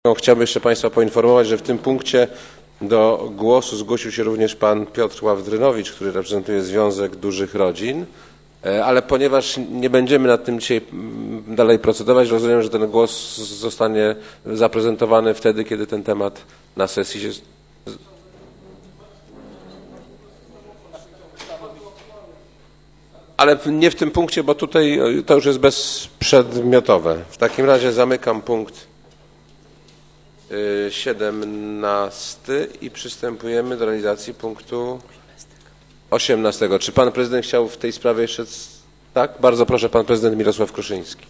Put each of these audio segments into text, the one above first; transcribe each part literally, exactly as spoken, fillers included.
Chciałbym jeszcze Państwa poinformować, że w tym punkcie do głosu zgłosił się również pan Piotr Ławdrynowicz, który reprezentuje Związek Dużych Rodzin, ale ponieważ nie będziemy nad tym dzisiaj dalej procedować, rozumiem, że ten głos zostanie zaprezentowany wtedy, kiedy ten temat na sesji się... Ale nie w tym punkcie, bo tutaj to już jest bezprzedmiotowe. W takim razie zamykam punkt siedemnasty i przystępujemy do realizacji punktu osiemnastego. Czy pan prezydent chciał w tej sprawie jeszcze... Tak? Bardzo proszę, pan prezydent Mirosław Kruszyński.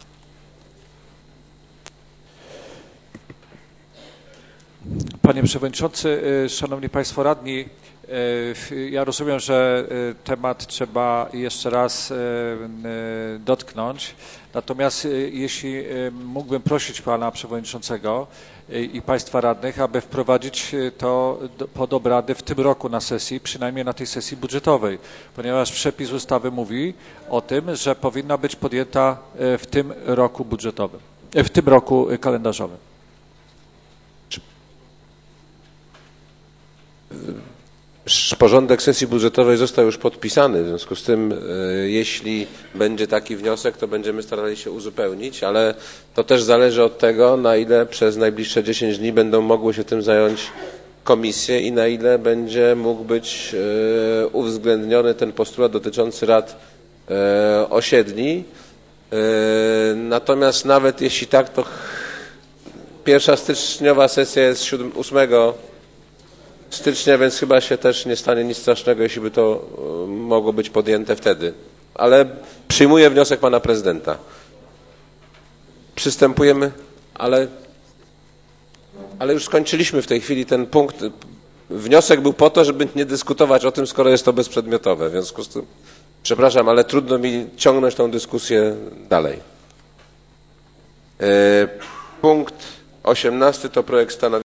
Panie Przewodniczący, Szanowni Państwo Radni, ja rozumiem, że temat trzeba jeszcze raz dotknąć, natomiast jeśli mógłbym prosić Pana Przewodniczącego i Państwa Radnych, aby wprowadzić to pod obrady w tym roku na sesji, przynajmniej na tej sesji budżetowej, ponieważ przepis ustawy mówi o tym, że powinna być podjęta w tym roku budżetowym, w tym roku kalendarzowym. Porządek sesji budżetowej został już podpisany, w związku z tym jeśli będzie taki wniosek, to będziemy starali się uzupełnić, ale to też zależy od tego, na ile przez najbliższe dziesięć dni będą mogły się tym zająć komisje i na ile będzie mógł być uwzględniony ten postulat dotyczący rad osiedli. Natomiast nawet jeśli tak, to pierwsza styczniowa sesja jest ósmego stycznia, więc chyba się też nie stanie nic strasznego, jeśli by to mogło być podjęte wtedy. Ale przyjmuję wniosek pana prezydenta. Przystępujemy, ale, ale już skończyliśmy w tej chwili ten punkt. Wniosek był po to, żeby nie dyskutować o tym, skoro jest to bezprzedmiotowe. W związku z tym, przepraszam, ale trudno mi ciągnąć tę dyskusję dalej. Punkt osiemnasty to projekt stanowiska